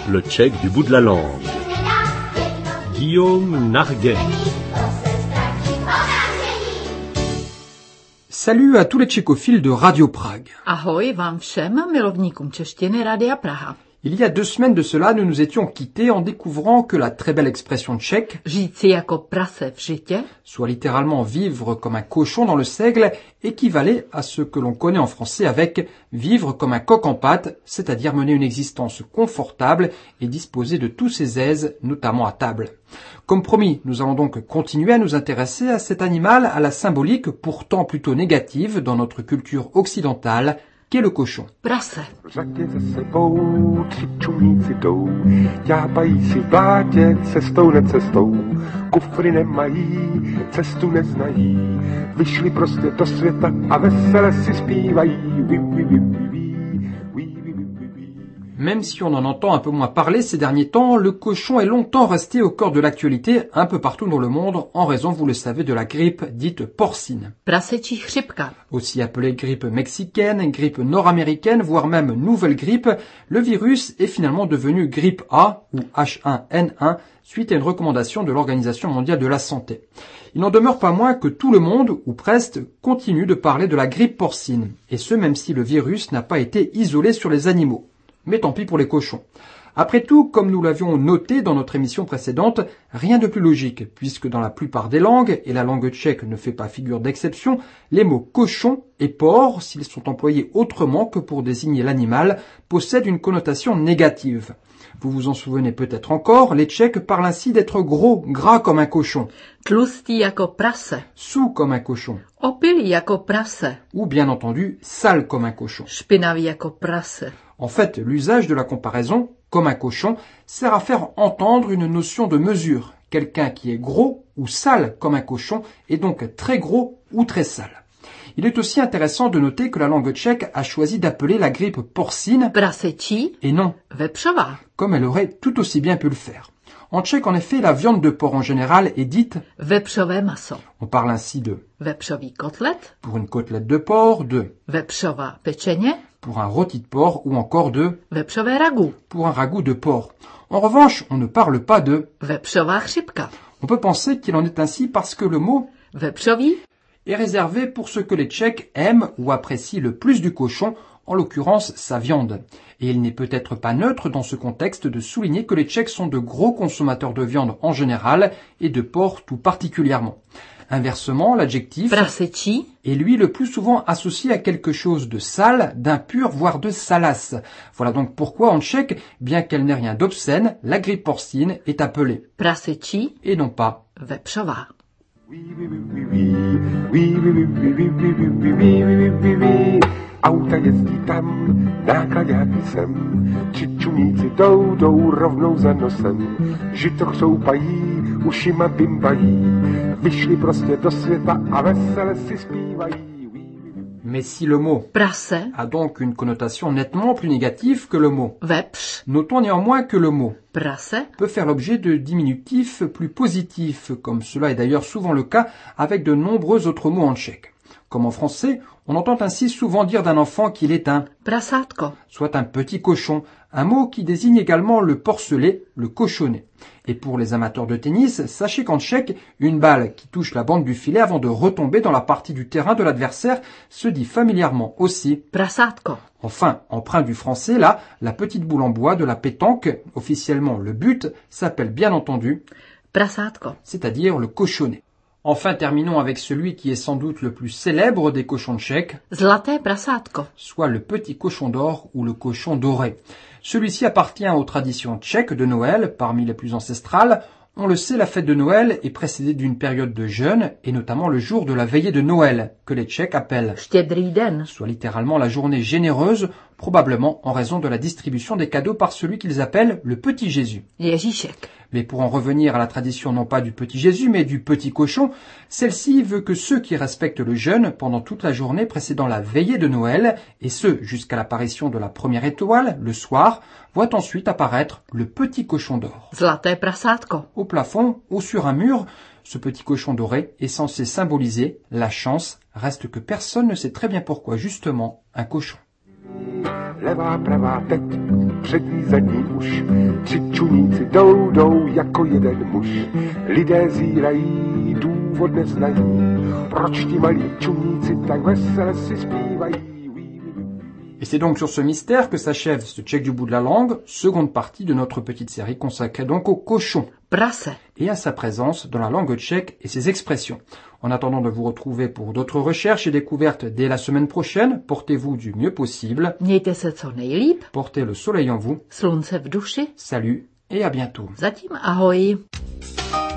Le tchèque du bout de la langue. Guillaume Narguet. Salut à tous les tchécophiles de Radio Prague. Ahoj vám všem milovníkům češtiny Rádia Praha. Il y a 2 semaines de cela, nous nous étions quittés en découvrant que la très belle expression tchèque, Žít jako prase v žitě, soit littéralement vivre comme un cochon dans le seigle, équivalait à ce que l'on connaît en français avec vivre comme un coq en pâte, c'est-à-dire mener une existence confortable et disposer de tous ses aises, notamment à table. Comme promis, nous allons donc continuer à nous intéresser à cet animal à la symbolique pourtant plutôt négative dans notre culture occidentale, qu'est le cochon. prase. V řadě za sebou 3 čumníci jdou, ťápají si v blátě cestou necestou, kufry nemají, cestu neznají, vyšli prostě do světa a vesele si zpívají. Même si on en entend un peu moins parler ces derniers temps, le cochon est longtemps resté au cœur de l'actualité un peu partout dans le monde en raison, vous le savez, de la grippe dite porcine. Prasečí chřipka. Aussi appelée grippe mexicaine, grippe nord-américaine, voire même nouvelle grippe, le virus est finalement devenu grippe A ou H1N1 suite à une recommandation de l'Organisation mondiale de la santé. Il n'en demeure pas moins que tout le monde, ou presque, continue de parler de la grippe porcine, et ce même si le virus n'a pas été isolé sur les animaux. Mais tant pis pour les cochons. Après tout, comme nous l'avions noté dans notre émission précédente, rien de plus logique, puisque dans la plupart des langues, et la langue tchèque ne fait pas figure d'exception, les mots cochon et porc, s'ils sont employés autrement que pour désigner l'animal, possèdent une connotation négative. Vous vous en souvenez peut-être encore, les Tchèques parlent ainsi d'être gros, gras comme un cochon, Tlustý jako prase. sous comme un cochon, Opilý jako prase. ou bien entendu, sale comme un cochon. Špinavý jako prase. En fait, l'usage de la comparaison, comme un cochon, sert à faire entendre une notion de mesure. Quelqu'un qui est gros ou sale comme un cochon est donc très gros ou très sale. Il est aussi intéressant de noter que la langue tchèque a choisi d'appeler la grippe porcine Prasečí, et non vepřová. comme elle aurait tout aussi bien pu le faire. En tchèque, en effet, la viande de porc en général est dite, Vepřové maso. on parle ainsi de Vepřový kotlet. pour une côtelette de porc, de Vepřová pečeně. pour un rôti de porc ou encore de Vepřové ragu. pour un ragoût de porc. En revanche, on ne parle pas de. Vepřová chřipka. On peut penser qu'il en est ainsi parce que le mot Vepřový. est réservé pour ce que les Tchèques aiment ou apprécient le plus du cochon, en l'occurrence sa viande. Et il n'est peut-être pas neutre dans ce contexte de souligner que les Tchèques sont de gros consommateurs de viande en général et de porc tout particulièrement. Inversement, l'adjectif Prasečí. est lui le plus souvent associé à quelque chose de sale, d'impur, voire de salace. Voilà donc pourquoi en tchèque, bien qu'elle n'ait rien d'obscène, la grippe porcine est appelée, Prasečí. et non pas. Vepřová. Auta jezdí tam, náklaďáky sem, 3 čumníci jdou rovnou za nosem, žito chřoupají, ušima bimbají, vyšli prostě do světa a vesele si zpívají. Mais si le mot Prase. a donc une connotation nettement plus négative que le mot, Vepř. notons néanmoins que le mot Prase. peut faire l'objet de diminutifs plus positifs, comme cela est d'ailleurs souvent le cas avec de nombreux autres mots en tchèque. Comme en français, on entend ainsi souvent dire d'un enfant qu'il est un, Prasátko. soit un petit cochon, un mot qui désigne également le porcelet, le cochonnet. Et pour les amateurs de tennis, sachez qu'en tchèque, une balle qui touche la bande du filet avant de retomber dans la partie du terrain de l'adversaire se dit familièrement aussi. Prasátko. Enfin, emprunt du français, là, la petite boule en bois de la pétanque, officiellement le but, s'appelle bien entendu, Prasátko. c'est-à-dire le cochonnet. Enfin, terminons avec celui qui est sans doute le plus célèbre des cochons tchèques, Zlaté prasátko. soit le petit cochon d'or ou le cochon doré. Celui-ci appartient aux traditions tchèques de Noël, parmi les plus ancestrales. On le sait, la fête de Noël est précédée d'une période de jeûne, et notamment le jour de la veillée de Noël, que les Tchèques appellent, Štědrý den. soit littéralement la journée généreuse, probablement en raison de la distribution des cadeaux par celui qu'ils appellent le petit Jésus. Ježíšek. Mais pour en revenir à la tradition non pas du petit Jésus, mais du petit cochon, celle-ci veut que ceux qui respectent le jeûne pendant toute la journée précédant la veillée de Noël, et ce jusqu'à l'apparition de la première étoile, le soir, voient ensuite apparaître le petit cochon d'or. Zlaté prasátko. Au plafond ou sur un mur, ce petit cochon doré est censé symboliser la chance, reste que personne ne sait très bien pourquoi justement un cochon. Levá, pravá, teď přední, zadní uš. Tři čuníci jdou jako jeden muž. Lidé zírají, důvod neznají. Proč ti malí čuníci tak vesele si zpívají? Et c'est donc sur ce mystère que s'achève ce check du bout de la langue, seconde partie de notre petite série consacrée donc au cochon Prase. et à sa présence dans la langue tchèque et ses expressions. En attendant de vous retrouver pour d'autres recherches et découvertes dès la semaine prochaine, portez-vous du mieux possible, Mějte se co nejlíp, portez le soleil en vous, slunce v duši. salut et à bientôt. Zatím ahoj.